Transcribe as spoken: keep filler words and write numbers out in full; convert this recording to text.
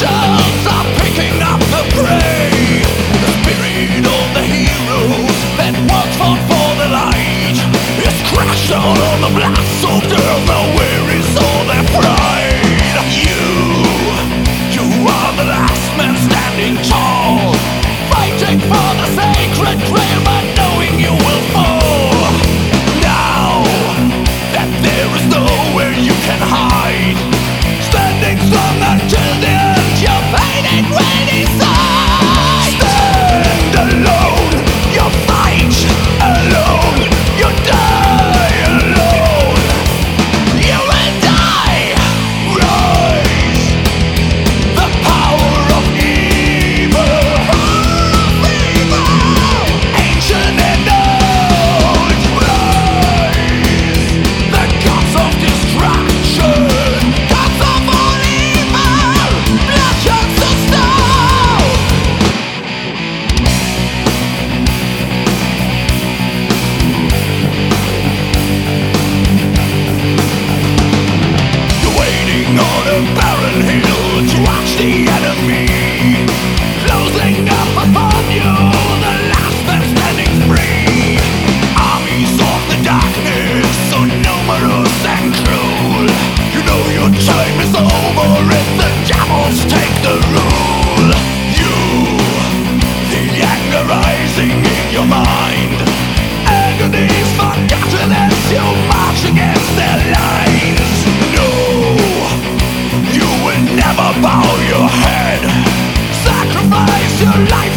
soldiers are picking up the prey. The spirit of the heroes that once fought for the light is crashed down on the blast of death. Now where is all their pride? You, you are the last man standing tall, fighting for the sacred grail, but knowing you will fall. Now that there is nowhere you can hide, standing strong until the end, your pain ain't ready side. Stand alone, you fight alone, you die alone. You and I rise. The power of evil, ancient and old, rise. The gods of destruction, gods of all evil, blood turns to stone. You're waiting on a barren hill to watch the enemy closing up upon you, the last man standing free. Armies of the darkness, so numerous and cruel. You know your time is over if the devils take the rule. You, the anger rising in your mind, agony is forgotten as you march against their lines. No, you will never bow your head, sacrifice your life